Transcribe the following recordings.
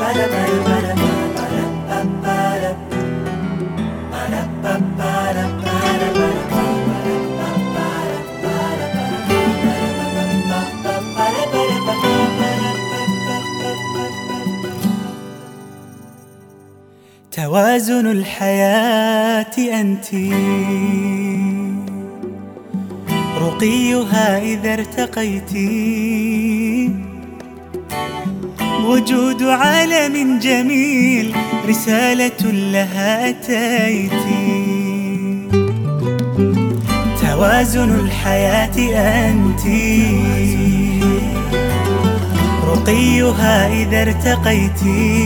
توازن الحياة أنتِ، رقيها إذا ارتقيتِ، وجود عالم جميل رسالة لها أتيت. توازن الحياة أنتِ، رقيها إذا ارتقيتِ،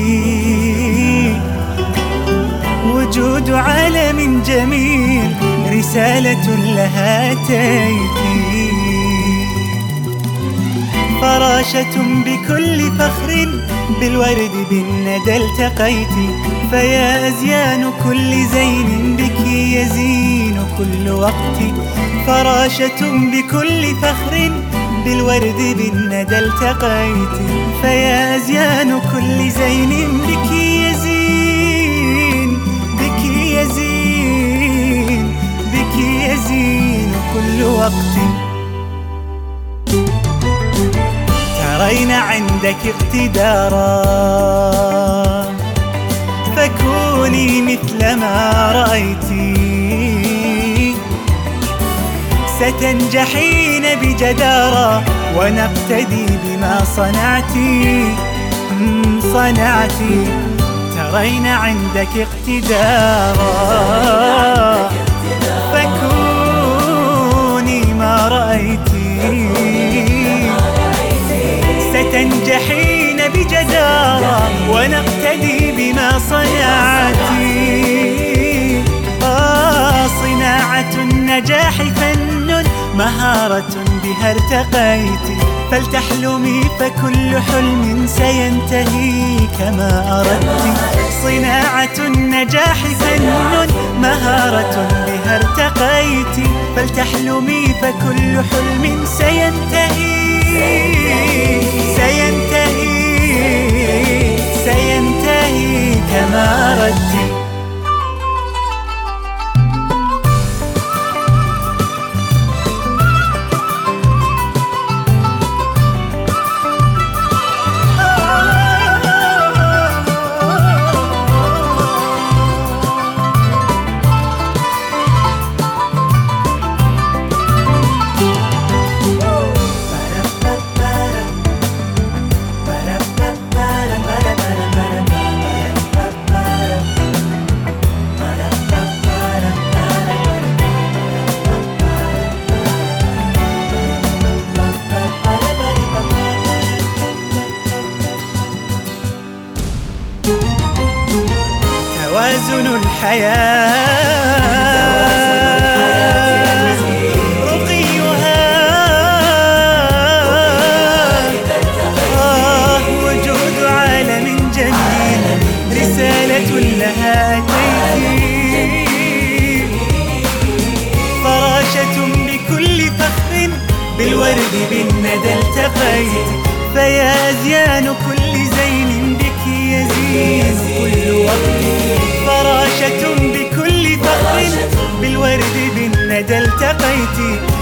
وجود عالم جميل رسالة لها أتيت. فراشة بكل فخر بالورد بالندى التقيت، فيا أزيان كل زين بك يزين كل وقت. فراشة بكل فخر بالورد بالندى التقيت، فيا أزيان كل زين بك يزين بك يزين كل وقت. ترين عندك اقتدارا فكوني مثل ما رأيت، ستنجحين بجدارة ونقتدي بما صنعت. ترين عندك اقتدارا فكوني ما رأيت، ستنجحين بجدارة ونقتدي بما صنعت. صناعة النجاح فن مهارة بها ارتقيت، فلتحلمي فكل حلم سينتهي كما أردت. صناعة النجاح فن مهارة بها ارتقيت، فلتحلمي فكل حلم سينتهي كما أردت. توازن الحياة رقيها، وجود عالم جميل رسالة لها أتيت. فراشة بكل فخر بالورد بالندى التقيت، فيا أزيان كل زين بك يزين كل وقت. فراشة بكل فخر بالورد بالندى التقيت،